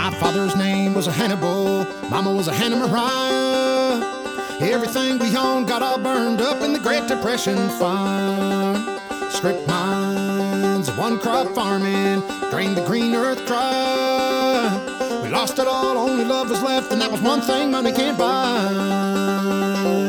My father's name was a Hannibal, Mama was a Hannah Mariah. Everything we owned got all burned up in the Great Depression fire. Strip mines, one crop farming, drained the green earth dry. We lost it all, only love was left, and that was one thing money can't buy.